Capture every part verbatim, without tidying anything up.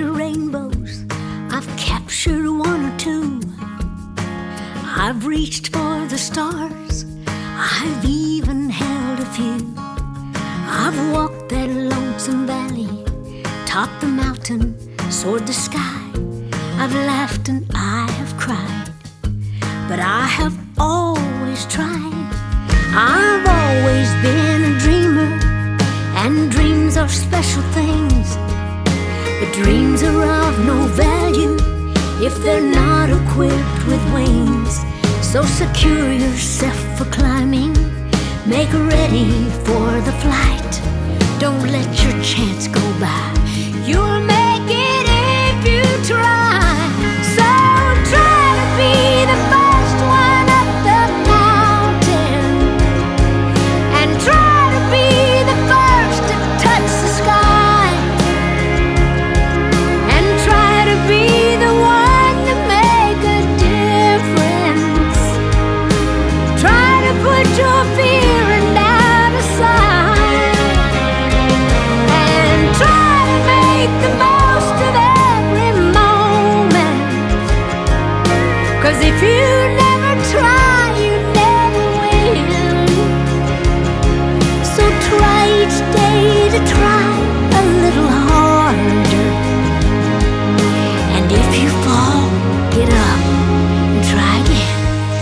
rainbows, I've captured one or two. I've reached for the stars, I've even held a few. I've walked that lonesome valley, topped the mountain, soared the sky. I've laughed and I have cried, but I have always tried. I've always been a dreamer, and dreams are special things. But dreams are of no value if they're not equipped with wings. So secure yourself for climbing, make ready for the flight. Don't let your chance go by, you'll make it if you try. So try to be the first one up the mountain, and try to be the first to touch the sky, and try to be the one to make a difference. Try to put your fear and doubt aside, and try to make the most of every moment. 'Cause if you never try, you never will. So try each day to try a little harder, and if you fall, get up and try again.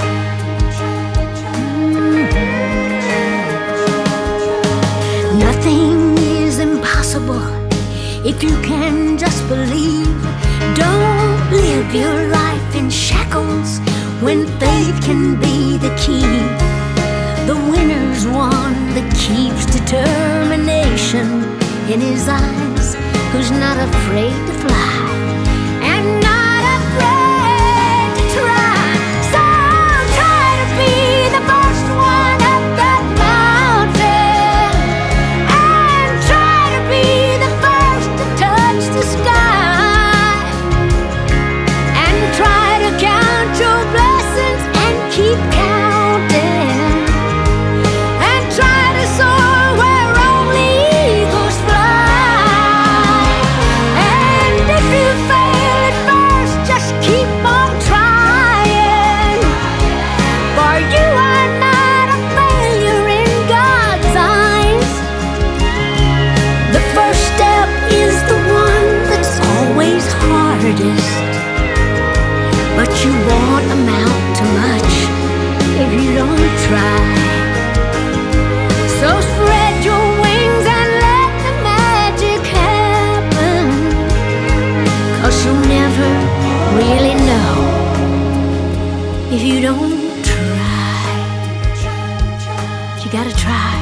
Nothing is impossible if you can just believe. Don't live your life in shackles when faith can be the key. The winner's one that keeps determination in his eyes, who's not afraid to fly and not afraid to try. So try to be the first one up that mountain, and try to be the first to touch the sky, and try to count your blessings and keep counting, and try to soar where only eagles fly. And if you fail at first, just keep on trying, for you are not a failure in God's eyes. The first step is the one that's always hardest, but you won't amount to much if you don't try. So spread your wings and let the magic happen, 'cause you'll never really know if you don't try. You gotta try.